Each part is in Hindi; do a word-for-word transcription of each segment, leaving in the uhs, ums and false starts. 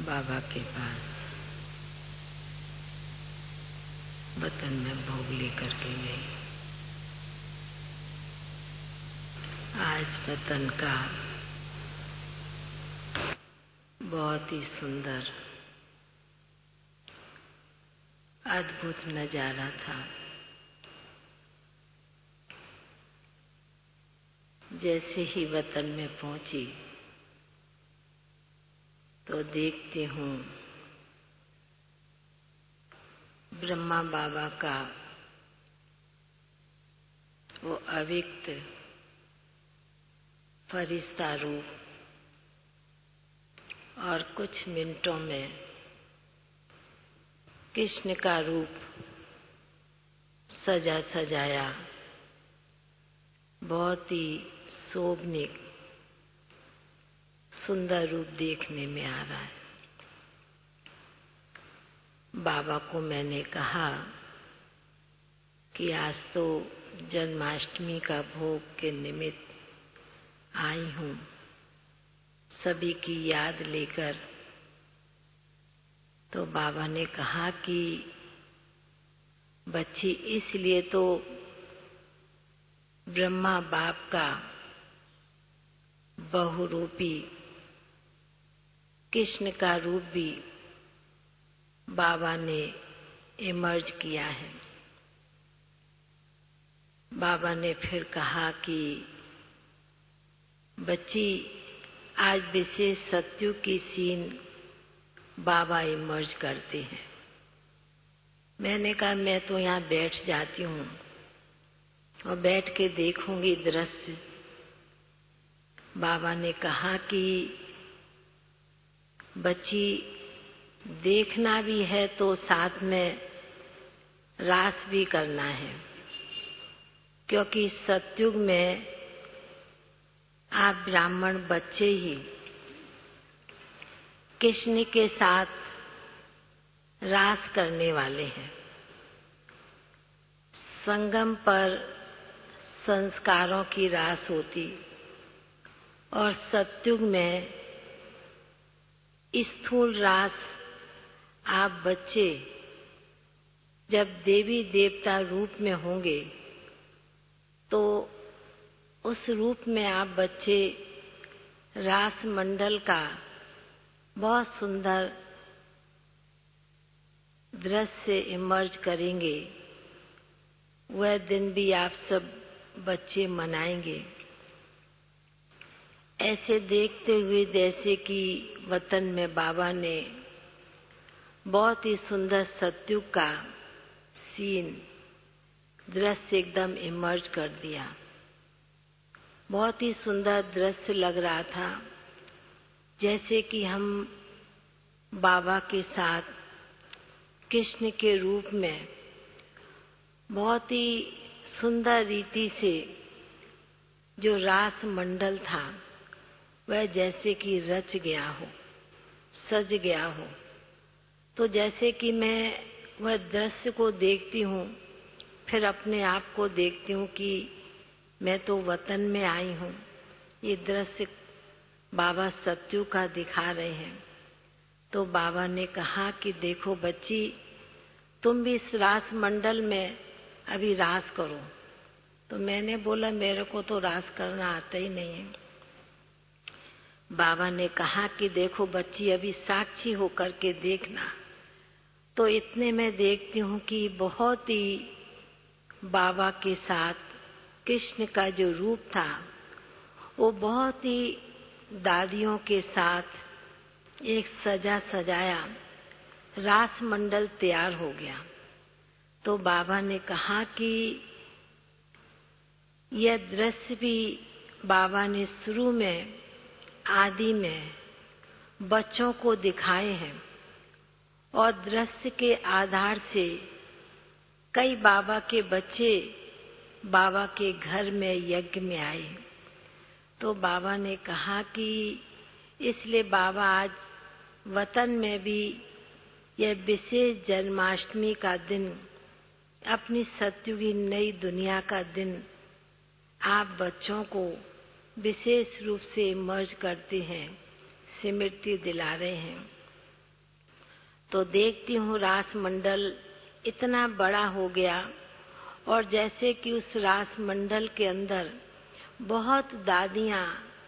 बाबा के पास वतन में भोग लेकर के गई। आज वतन का बहुत ही सुंदर अद्भुत नजारा था। जैसे ही वतन में पहुंची तो देखती हूँ ब्रह्मा बाबा का वो अव्यक्त फरिश्ता रूप और कुछ मिनटों में कृष्ण का रूप सजा सजाया बहुत ही शोभनीय सुंदर रूप देखने में आ रहा है। बाबा को मैंने कहा कि आज तो जन्माष्टमी का भोग के निमित्त आई हूँ, सभी की याद लेकर। तो बाबा ने कहा कि बच्ची, इसलिए तो ब्रह्मा बाप का बहुरूपी कृष्ण का रूप भी बाबा ने इमर्ज किया है। बाबा ने फिर कहा कि बच्ची, आज विशेष सत्युग की सीन बाबा इमर्ज करते हैं। मैंने कहा मैं तो यहाँ बैठ जाती हूँ और बैठ के देखूंगी दृश्य। बाबा ने कहा कि बच्ची, देखना भी है तो साथ में रास भी करना है, क्योंकि सतयुग में आप ब्राह्मण बच्चे ही कृष्ण के साथ रास करने वाले हैं। संगम पर संस्कारों की रास होती और सतयुग में स्थूल रास आप बच्चे जब देवी देवता रूप में होंगे तो उस रूप में आप बच्चे रास मंडल का बहुत सुंदर दृश्य इमर्ज करेंगे। वह दिन भी आप सब बच्चे मनाएंगे। ऐसे देखते हुए जैसे कि वतन में बाबा ने बहुत ही सुंदर सतयुग का सीन दृश्य एकदम इमर्ज कर दिया। बहुत ही सुंदर दृश्य लग रहा था, जैसे कि हम बाबा के साथ कृष्ण के रूप में बहुत ही सुंदर रीति से जो रास मंडल था वह जैसे कि रच गया हो, सज गया हो। तो जैसे कि मैं वह दृश्य को देखती हूँ, फिर अपने आप को देखती हूँ कि मैं तो वतन में आई हूँ। ये दृश्य बाबा सतयुग का दिखा रहे हैं। तो बाबा ने कहा कि देखो बच्ची, तुम भी इस रास मंडल में अभी रास करो। तो मैंने बोला मेरे को तो रास करना आता ही नहीं है। बाबा ने कहा कि देखो बच्ची, अभी साक्षी होकर के देखना। तो इतने में देखती हूँ कि बहुत ही बाबा के साथ कृष्ण का जो रूप था वो बहुत ही दादियों के साथ एक सजा सजाया रास मंडल तैयार हो गया। तो बाबा ने कहा कि यह दृश्य भी बाबा ने शुरू में आदि में बच्चों को दिखाए हैं और दृश्य के आधार से कई बाबा के बच्चे बाबा के घर में यज्ञ में आए। तो बाबा ने कहा कि इसलिए बाबा आज वतन में भी यह विशेष जन्माष्टमी का दिन, अपनी सतयुगी नई दुनिया का दिन आप बच्चों को विशेष रूप से इमर्ज करते हैं, स्मृति दिला रहे हैं। तो देखती हूँ रास मंडल इतना बड़ा हो गया और जैसे कि उस रास मंडल के अंदर बहुत दादियाँ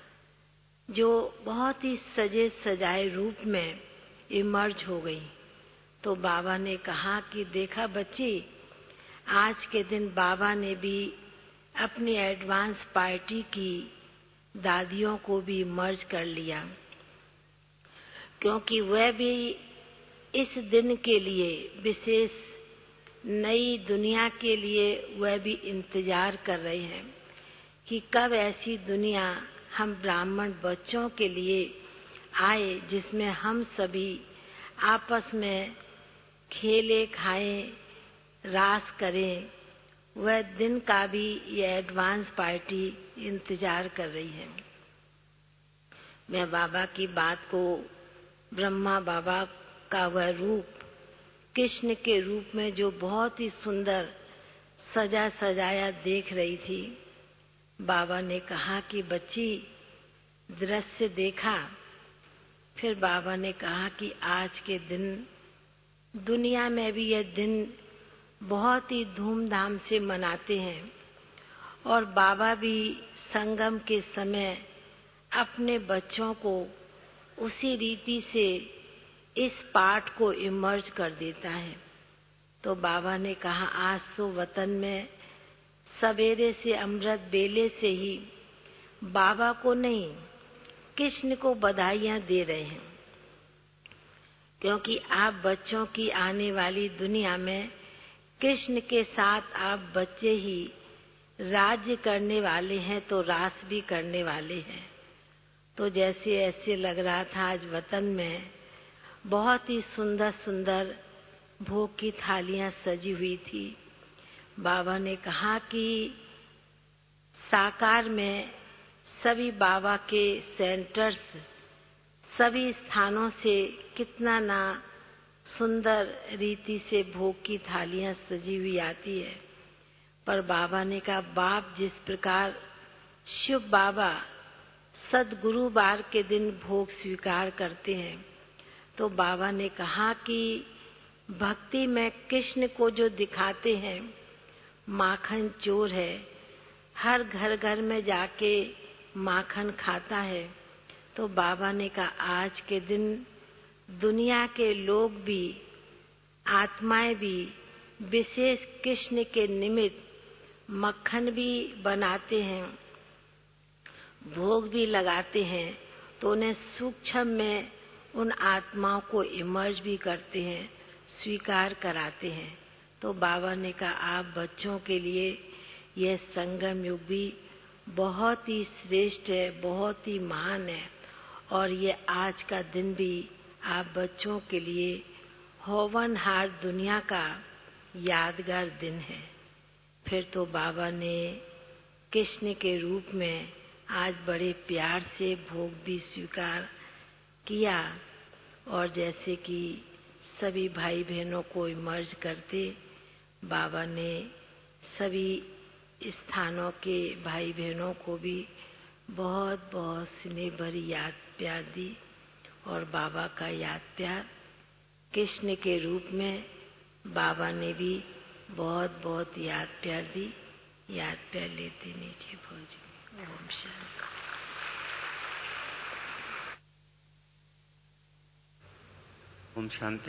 जो बहुत ही सजे सजाए रूप में इमर्ज हो गई। तो बाबा ने कहा कि देखा बच्ची, आज के दिन बाबा ने भी अपनी एडवांस पार्टी की दादियों को भी इमर्ज कर लिया, क्योंकि वह भी इस दिन के लिए, विशेष नई दुनिया के लिए वह भी इंतजार कर रहे हैं कि कब ऐसी दुनिया हम ब्राह्मण बच्चों के लिए आए जिसमें हम सभी आपस में खेले खाएं, रास करें। वह दिन का भी ये एडवांस पार्टी इंतजार कर रही है। मैं बाबा की बात को, ब्रह्मा बाबा का वह रूप कृष्ण के रूप में जो बहुत ही सुंदर सजा सजाया देख रही थी। बाबा ने कहा कि बच्ची, दृश्य देखा? फिर बाबा ने कहा कि आज के दिन दुनिया में भी यह दिन बहुत ही धूमधाम से मनाते हैं और बाबा भी संगम के समय अपने बच्चों को उसी रीति से इस पाठ को इमर्ज कर देता है। तो बाबा ने कहा आज तो वतन में सवेरे से अमृत बेले से ही बाबा को नहीं, कृष्ण को बधाइयाँ दे रहे हैं, क्योंकि आप बच्चों की आने वाली दुनिया में कृष्ण के साथ आप बच्चे ही राज्य करने वाले हैं, तो रास भी करने वाले हैं। तो जैसे ऐसे लग रहा था आज वतन में बहुत ही सुंदर सुंदर भोग की थालियां सजी हुई थी। बाबा ने कहा कि साकार में सभी बाबा के सेंटर्स, सभी स्थानों से कितना ना सुंदर रीति से भोग की थालियां सजी हुई आती है। पर बाबा ने कहा बाप जिस प्रकार शिव बाबा सद्गुरुवार के दिन भोग स्वीकार करते हैं, तो बाबा ने कहा कि भक्ति में कृष्ण को जो दिखाते हैं माखन चोर है, हर घर घर में जाके माखन खाता है। तो बाबा ने कहा आज के दिन दुनिया के लोग भी, आत्माएं भी विशेष कृष्ण के निमित्त मक्खन भी बनाते हैं, भोग भी लगाते हैं, तो उन्हें सूक्ष्म में उन आत्माओं को इमर्ज भी करते हैं, स्वीकार कराते हैं। तो बाबा ने कहा आप बच्चों के लिए यह संगम युग भी बहुत ही श्रेष्ठ है, बहुत ही महान है, और ये आज का दिन भी आप बच्चों के लिए होवनहार दुनिया का यादगार दिन है। फिर तो बाबा ने कृष्ण के रूप में आज बड़े प्यार से भोग भी स्वीकार किया, और जैसे कि सभी भाई बहनों को इमर्ज करते बाबा ने सभी स्थानों के भाई बहनों को भी बहुत बहुत स्नेह भरी याद प्यार दी, और बाबा का याद प्यार कृष्ण के रूप में बाबा ने भी बहुत बहुत याद प्यार दी। याद प्यार लेते नीचे भोज। ओम शांति। ओम शांति।